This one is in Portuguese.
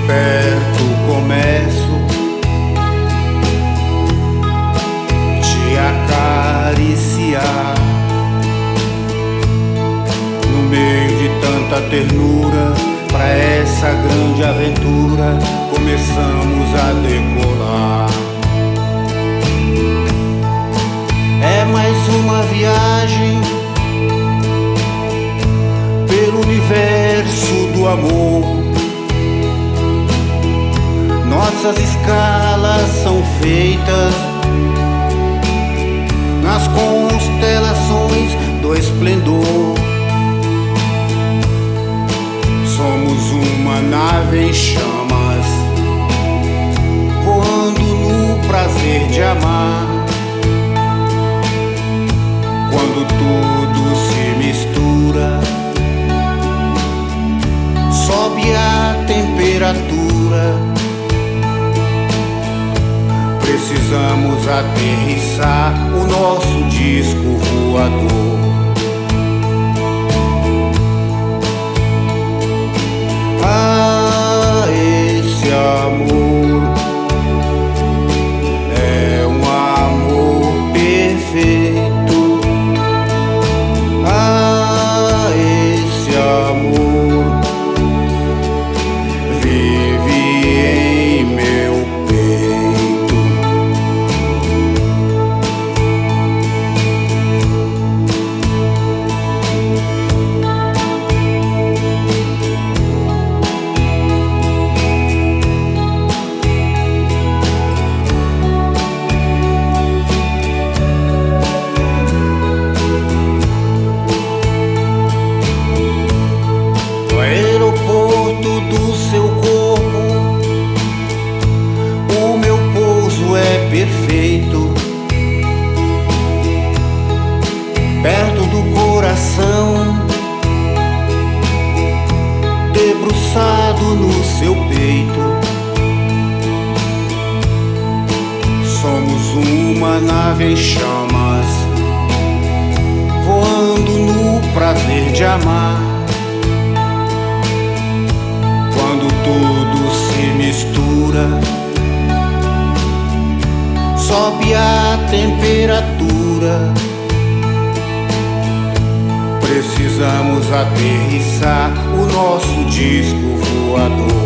perto começo te acariciar. No meio de tanta ternura, pra essa grande aventura começamos a decolar. É mais uma viagem pelo universo do amor. Nossas escalas são feitas nas constelações do esplendor. Somos uma nave em chamas, voando no prazer de amar. Quando tudo se mistura, sobe a temperatura. Precisamos aterrissar o nosso disco voador. Ah, esse amor é um amor perfeito. Ah, esse amor vive em meu peito. Do seu corpo, o meu pouso é perfeito. Perto do coração, debruçado no seu peito. Somos uma nave em chamas, voando no prazer de amar. Quando tudo se mistura, sobe a temperatura. Precisamos aterrissar o nosso disco voador.